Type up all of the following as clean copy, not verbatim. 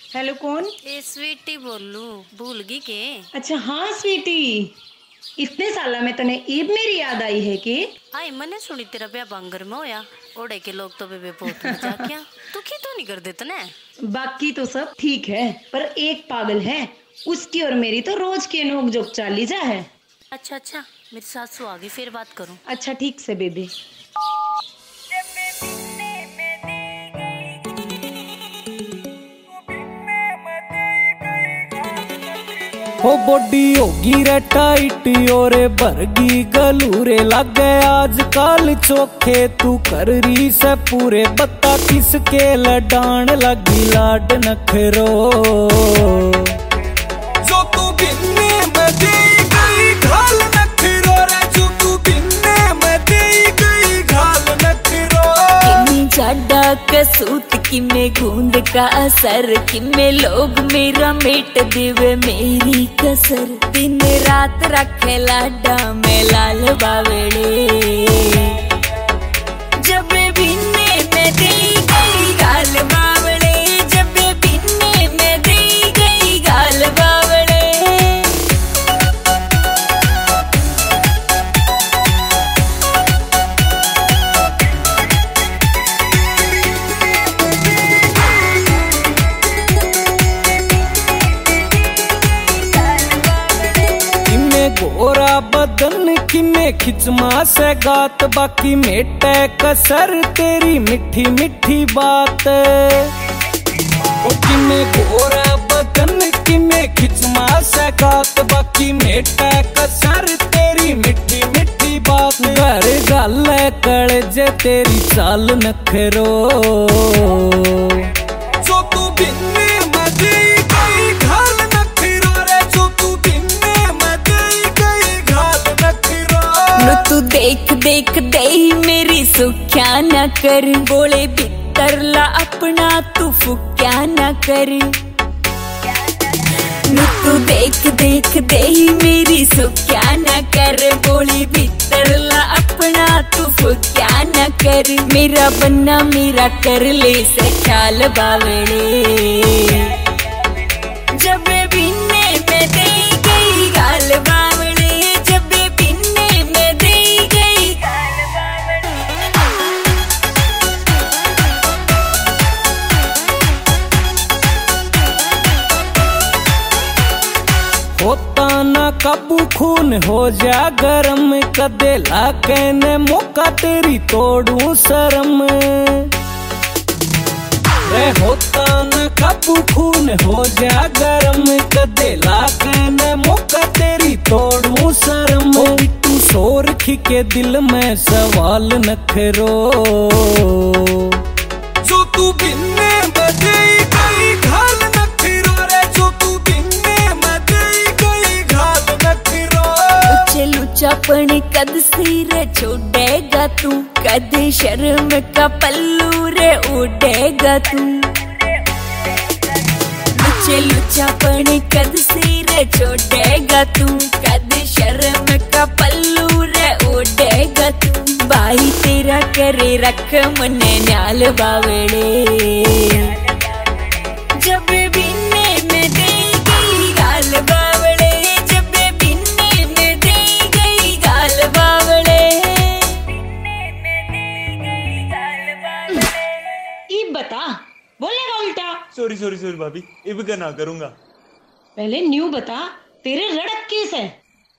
Hello कौन? ए स्वीटी बोलू भूल गई के। अच्छा हाँ स्वीटी, इतने साल में तने ईद मेरी याद आई है कि? आई मैंने सुनी तेरा ब्याह बांगर में होया। ओड़े के लोग तो बेबे बहुत मजाक किया। तू की तो नहीं कर देता ना। बाकी तो सब ठीक है, पर एक पागल है, उसकी और मेरी तो रोज की नोक जोक चाली जा है। अच्छा अच्छा, मेरी सासू आ गई, फिर बात करूं। अच्छा ठीक से बेबी। हो बॉडी होगी रे टाइट और भरगी गलूरे लगे आजकल चोखे तू कर रही से पूरे बता किसके लडान लगी लाड नखरो जो तू बिन्ने में दी गई घाल नखरो रे जो तू बिन्ने में दी गई घाल नखरो किन्नी जाडा कसूत किमे गूंद का असर किमे लोग मेरा मेट देवे मेरी कसर दिन रात रखे लाडा में लाल बावड़े जब बिन्ने में दी गई गाल बावड़े जब बिन्ने में दी गई गाल बावड़े गोरा बदन की में खिचमा से गात बाकी मेटे कसर तेरी मिठी मिठी बात कि में गोरा बदन की में खिचमा से गात बाकी मेटे कसर तेरी मिठी मिठी बात घर गल कड़ जे तेरी चाल नखरो जो तू बिन्ने मदी गई घाल नखरो रे जो तू बिन्ने तू देख देख दे मेरी सुख्या न कर बोले बितरला अपना तू फुक्या न कर तू देख देख दे मेरी सुख्या न कर बोले बितरला अपना तू फुक्या न कर मेरा बन्ना मेरा कर ले से ख्याल बावड़े जब बिन्ने में दे गई गाल बावड़े होता ना काबू खून हो जा गरम कदे लाके ने मौका तेरी तोड़ू शर्म रे होता ना काबू खून हो जा गरम कदे लाके ने मौका तेरी तोड़ू शर्म तू शोर के दिल में सवाल नखरो जो तू बिन्ने बदे गई घाल नखरो रे जो तू लुचापन कद सिर छोड़ेगा तू कद शर्म का पल्लू रे उड़ेगा तू लुचापन कद सिर छोड़ेगा तू कद शर्म का पल्लू रे उड़ेगा तू भाई तेरा करे रख मने न्याल बावड़े जब बिन्ने में दे गई गाल बावड़े बता, बोलेगा उल्टा। सॉरी सॉरी सॉरी भाभी, इब का ना करूंगा। पहले न्यू बता, तेरे रड़क केस है।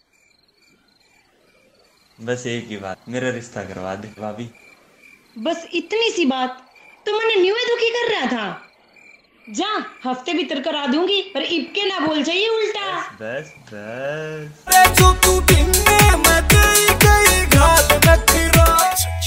बस एक ही बात, मेरा रिश्ता करवा दे भाभी। बस इतनी सी बात, तो मैंने न्यू दुखी कर रहा था। जा, हफ्ते भीतर करा दूंगी, पर इब के ना बोल चाहिए उल्टा। बस बस, जो तू बिन्ने में दे गई घाल नखरो